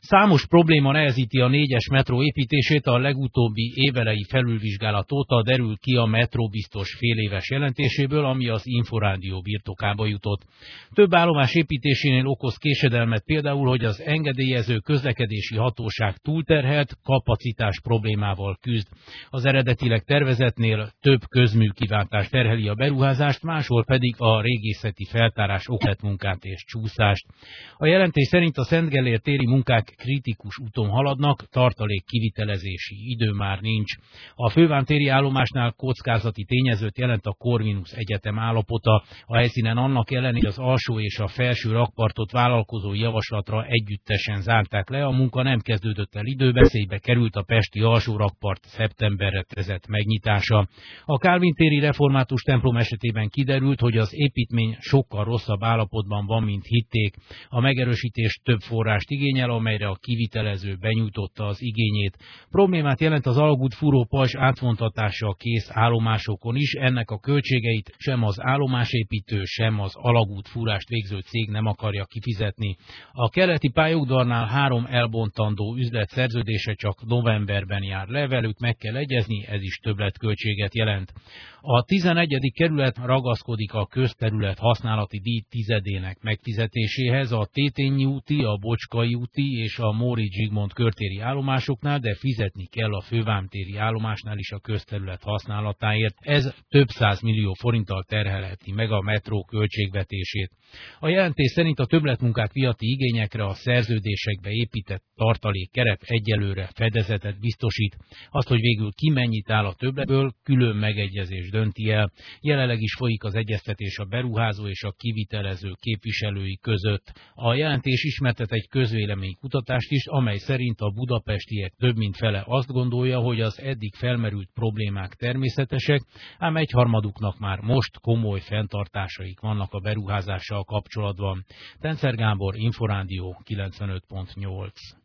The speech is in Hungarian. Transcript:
Számos probléma nehezíti a 4-es metró építését, a legutóbbi évelei felülvizsgálat óta derül ki a metróbiztos féléves jelentéséből, ami az Inforádió birtokába jutott. Több állomás építésénél okoz késedelmet például, hogy az engedélyező közlekedési hatóság túlterhelt, kapacitás problémával küzd. Az eredetileg tervezetnél több közműkiváltás terheli a beruházást, máshol pedig a régészeti feltárás munkát és csúszást. A jelentés szerint a Szentgellért téri munkák kritikus úton haladnak, tartalék kivitelezési idő már nincs. A fővámtéri állomásnál kockázati tényezőt jelent a Corvinus Egyetem állapota. A helyszínen annak ellenére az alsó és a felső rakpartot vállalkozói javaslatra együttesen zárták le, a munka nem kezdődött el időben, veszélybe került a pesti alsó rakpart szeptemberre tervezett megnyitása. A Kálvin téri református templom esetében kiderült, hogy az építmény sokkal rosszabb állapotban van, mint hitték. A megerősítés több forrást igényel, amelyre a kivitelező benyújtotta az igényét. Problémát jelent az alagútfúró pajzs átvontatása a kész állomásokon is, ennek a költségeit sem az állomásépítő, sem az alagútfúrást végző cég nem akarja kifizetni. A keleti pályaudvarnál 3 elbontandó üzlet szerződése csak novemberben jár le, velük meg kell egyezni, ez is többletköltséget jelent. A 11. kerület ragaszkodik a közterület használati díj tizedének megfizetéséhez a Tétényi úti, a Bocskai úti és a Móricz Zsigmond körtéri állomásoknál, de fizetni kell a fővámtéri állomásnál is a közterület használatáért. Ez több 100 millió forinttal terhelheti meg a metró költségvetését. A jelentés szerint a többletmunkák miatti igényekre a szerződésekbe épített tartalék keret egyelőre fedezetet biztosít. Azt, hogy végül ki mennyit áll a többletből, külön megegyezés dönti el. Jelenleg is folyik az egyeztetés a beruházó és a kivitelező képviselői között. A jelentés ismertet egy közvéleménykutatást is, amely szerint a budapestiek több mint fele azt gondolja, hogy az eddig felmerült problémák természetesek, ám 1/3 már most komoly fenntartásaik vannak a beruházással kapcsolatban. Tencer Gábor, Inforádió 95.8.